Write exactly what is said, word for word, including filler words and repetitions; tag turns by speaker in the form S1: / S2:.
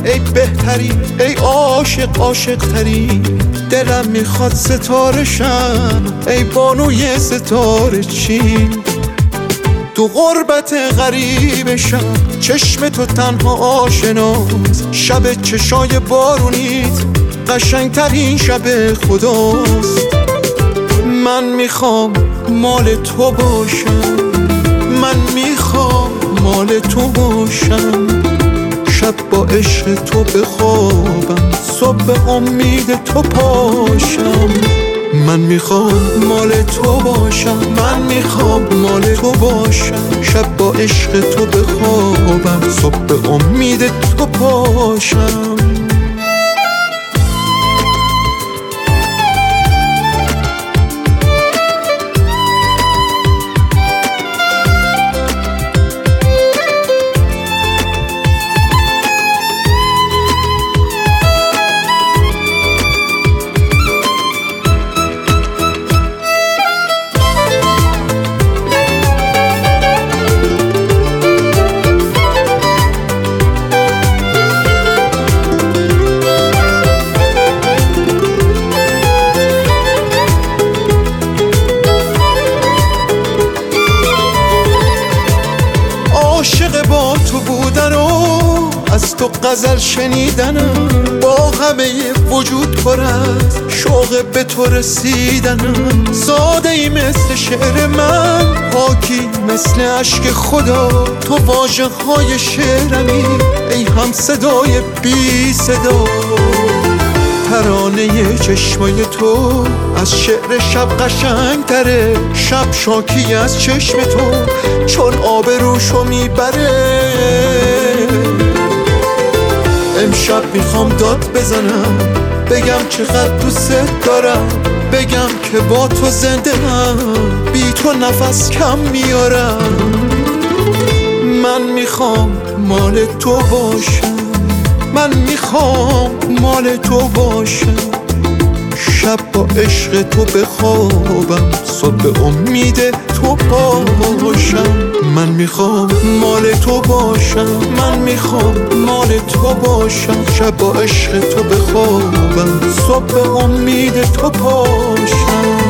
S1: ای بهتری، ای عاشق عاشق تری. دلم میخواد ستاره شم، ای بانوی ستاره چین. تو غربت غریبشم، چشم تو تنها آشناست. شب چشای بارونیت قشنگترین شب خداست. من میخوام مال تو باشم، من میخوام مال تو باشم. شب با عشق تو بخوابم، صبح به امید تو پاشم. من میخوام مال تو باشم، من میخوام مال تو باشم. شب با عشق تو بخوابم، صبح به امید تو پاشم. عاشق با تو بودن و از تو غزل شنیدنم، با همه وجود پر از شوق به تو رسیدنم. ساده ای مثل شعر من، پاکی مثل عشق خدا. تو واژه های شعرمی، ای هم صدای بی صدا. ترانه چشمای تو از شعر شب قشنگ تره. شب شاکی از چشم تو، چون آب روشو میبره. امشب میخوام داد بزنم، بگم چقدر دوست دارم. بگم که با تو زنده هم، بی تو نفس کم میارم. من میخوام مال تو باشم، من میخوام مال تو باشم. شب با عشق تو بخوابم، صبح به امید تو پاشم. من میخوام مال تو باشم، من میخوام مال تو باشم. شب با عشق تو بخوابم، صبح به امید تو پاشم.